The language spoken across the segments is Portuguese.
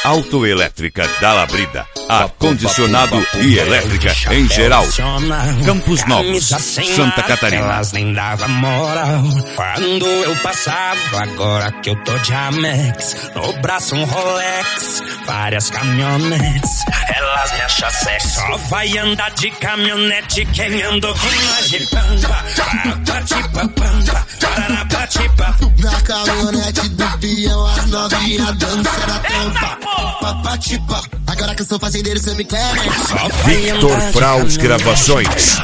Autoelétrica da Labrida. Ar-condicionado e elétrica em geral. Campos Novos, Santa Catarina. Elas nem davam moral quando eu passava. Agora que eu tô de Amex, no braço um Rolex, várias caminhonetes, elas me acham sexy. Só vai andar de caminhonete quem andou com nós de pampa. Na caminhonete do peão, as novinha dança na tampa. Agora que eu sou fazendeiro, cê me quer, né? Victor Fraus Gravações.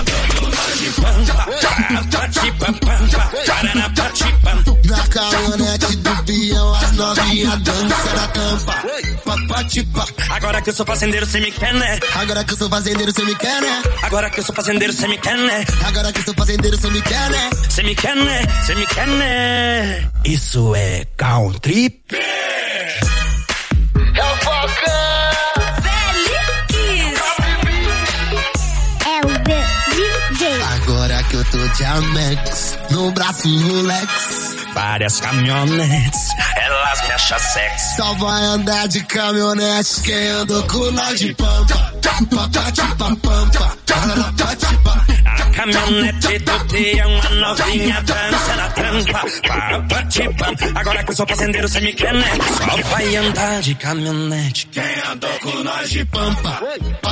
Na caminhonete do peão, as novinha dança na tampa. Agora que eu sou fazendeiro, cê me quer, né? Agora que eu sou fazendeiro, cê me quer, né? Agora que eu sou fazendeiro, cê me quer, né? Agora que eu sou fazendeiro, cê me quer, né? Cê me quer, né? Cê me quer, né? Isso é country. É o Falcão! É o DJ. Agora que eu tô de Amex, no braço Rolex, várias caminhonetes, elas me acham sexy. só vai andar de caminhonete quem andou com nós de pampa. A caminhonete do peão, a novinha dança na tampa. Agora que eu sou fazendeiro, cê me quer, né? Só vai andar de caminhonete Quem andou com nós de pampa.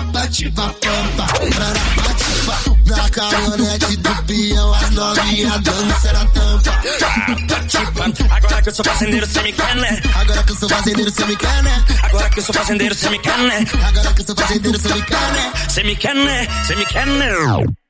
Na caminhonete do peão, as novinha dança na tampa. Agora que eu sou fazendeiro, cê me quer, né? Agora que eu sou fazendeiro, cê me quer, né? Agora que eu sou fazendeiro, cê me quer, né? Agora que eu sou fazendeiro, cê me quer, né? Cê me quer, né? Cê me quer, né?